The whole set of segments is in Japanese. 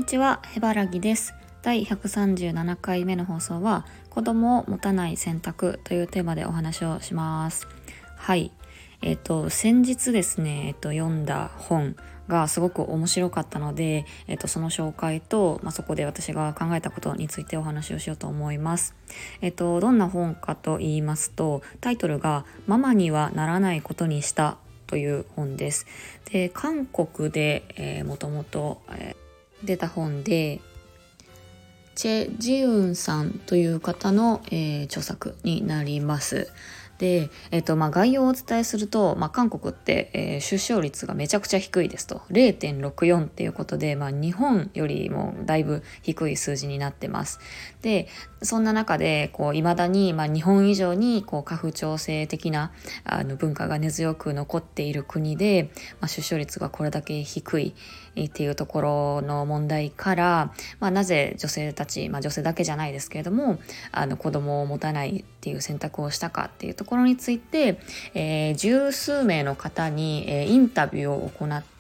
にちは、へばらぎです。第137回目の放送は、子供を持たない選択というテーマでお話をします。はい。先日ですね、読んだ本がすごく面白かったので、その紹介と、そこで私が考えたことについてお話をしようと思います。どんな本かと言いますと、タイトルがママにはならないことにしたという本です。で、韓国で、もともと出た本で、チェ・ジウンさんという方の、著作になります。で、概要をお伝えすると、韓国って、出生率がめちゃくちゃ低いですと 0.64 っていうことで、日本よりもだいぶ低い数字になってます。で、そんな中で未だに、日本以上に家父長制的な文化が根強く残っている国で、出生率がこれだけ低いっていうところの問題から、なぜ女性たち、女性だけじゃないですけれども子供を持たないっていう選択をしたかっていうところについて、十数名の方に、インタビューを行って、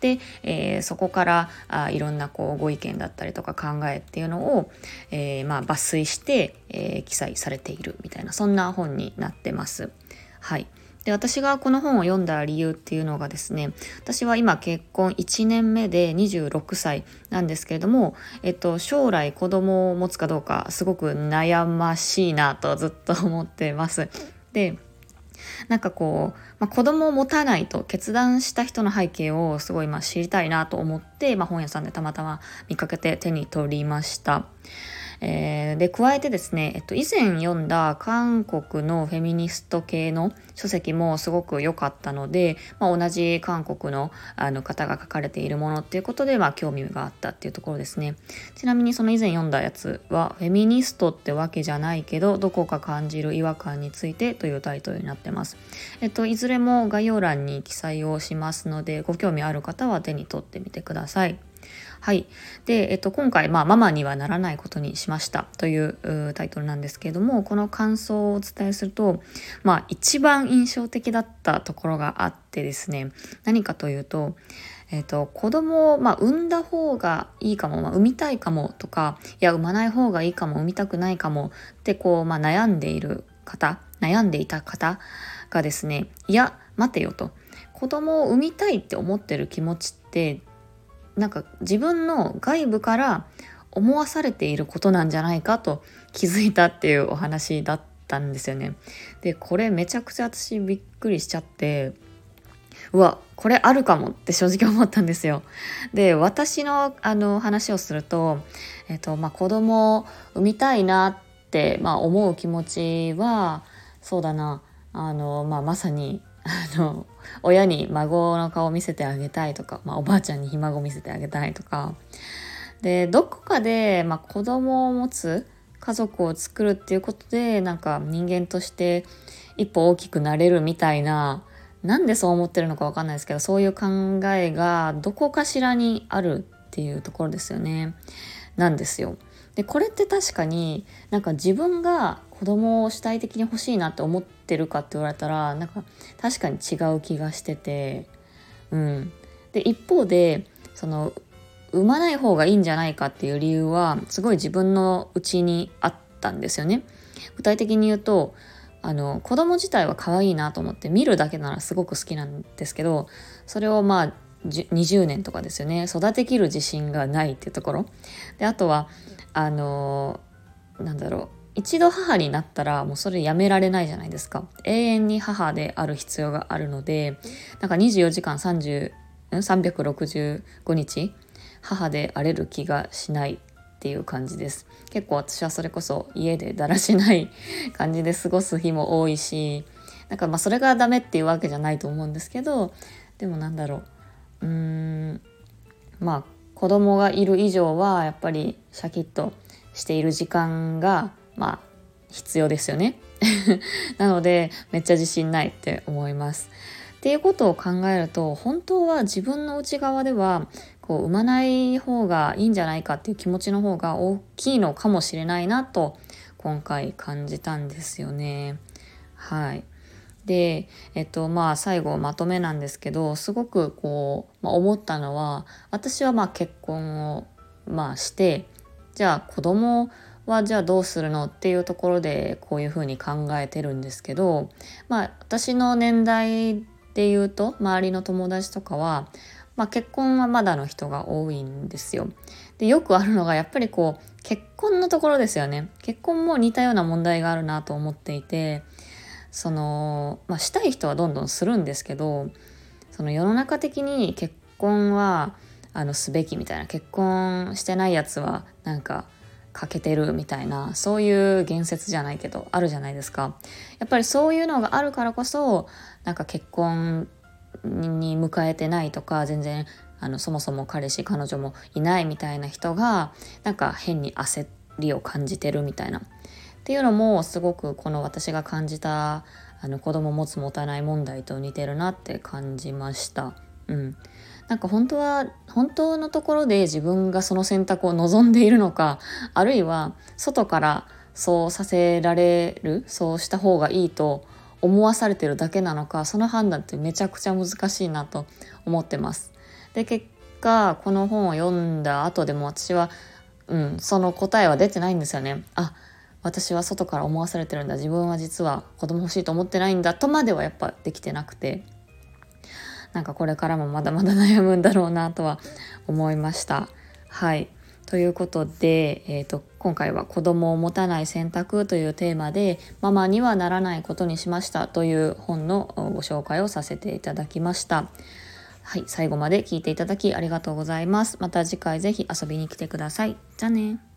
そこからいろんなご意見だったりとか考えっていうのを、抜粋して、記載されているみたいな、そんな本になってます。はい。で、私がこの本を読んだ理由っていうのがですね、私は今結婚1年目で26歳なんですけれども、将来子供を持つかどうかすごく悩ましいなとずっと思ってます。で、子供を持たないと決断した人の背景をすごい知りたいなと思って、本屋さんでたまたま見かけて手に取りました。で、加えてですね、以前読んだ韓国のフェミニスト系の書籍もすごく良かったので、同じ韓国の方が書かれているものっていうことで、興味があったっていうところですね。ちなみにその以前読んだやつは、フェミニストってわけじゃないけど、どこか感じる違和感についてというタイトルになってます。いずれも概要欄に記載をしますので、ご興味ある方は手に取ってみてください。はい。で、今回、ママにはならないことにしましたというタイトルなんですけれども、この感想をお伝えすると、一番印象的だったところがあってですね、何かというと、子供を、産んだ方がいいかも、産みたいかもとか、いや、産まない方がいいかも、産みたくないかもって悩んでいた方がですね、いや、待てよと。子供を産みたいって思ってる気持ちって、自分の外部から思わされていることなんじゃないかと気づいたっていうお話だったんですよね。で、これめちゃくちゃ私びっくりしちゃって、うわ、これあるかもって正直思ったんですよ。で、私の話をすると、子供を産みたいなって、思う気持ちは、そうだな、まさに親に孫の顔を見せてあげたいとか、おばあちゃんにひ孫を見せてあげたいとかで、どこかで、子供を持つ家族を作るっていうことで人間として一歩大きくなれるみたいな、なんでそう思ってるのかわかんないですけど、そういう考えがどこかしらにあるっていうところですよね。なんですよ。で、これって確かに自分が子供を主体的に欲しいなって思ってるかって言われたら確かに違う気がしてて、で、一方で産まない方がいいんじゃないかっていう理由はすごい自分の内にあったんですよね。具体的に言うと子供自体は可愛いなと思って見るだけならすごく好きなんですけど、それを20年とかですよね、育てきる自信がないっていうところで、あとは一度母になったらもうそれやめられないじゃないですか。永遠に母である必要があるので、24時間365日母であれる気がしないっていう感じです。結構私はそれこそ家でだらしない感じで過ごす日も多いし、それがダメっていうわけじゃないと思うんですけど、でも子供がいる以上はやっぱりシャキッとしている時間が必要ですよねなのでめっちゃ自信ないって思います。っていうことを考えると、本当は自分の内側では産まない方がいいんじゃないかっていう気持ちの方が大きいのかもしれないなと今回感じたんですよね。はい。で、最後まとめなんですけど、すごく思ったのは、私は結婚をしてじゃあ子供はじゃあどうするのっていうところでこういうふうに考えてるんですけど、私の年代で言うと周りの友達とかは、結婚はまだの人が多いんですよ。でよくあるのがやっぱり結婚のところですよね。結婚も似たような問題があるなと思っていて、したい人はどんどんするんですけど、世の中的に結婚はすべきみたいな、結婚してないやつはなんか欠けてるみたいな、そういう言説じゃないけどあるじゃないですか。やっぱりそういうのがあるからこそなんか結婚に迎えてないとか、全然そもそも彼氏彼女もいないみたいな人がなんか変に焦りを感じてるみたいなっていうのも、すごくこの私が感じた子供持つ持たない問題と似てるなって感じました。なんか本当のところで自分がその選択を望んでいるのか、あるいは外からそうさせられる、そうした方がいいと思わされてるだけなのか、その判断ってめちゃくちゃ難しいなと思ってます。で結果この本を読んだ後でも私は、その答えは出てないんですよね。私は外から思わされてるんだ、自分は実は子供欲しいと思ってないんだとまではやっぱできてなくて、なんかこれからもまだまだ悩むんだろうなとは思いました。はい。ということで、今回は子供を持たない選択というテーマで、ママにはならないことにしましたという本のご紹介をさせていただきました。はい。最後まで聞いていただきありがとうございます。また次回ぜひ遊びに来てください。じゃあね。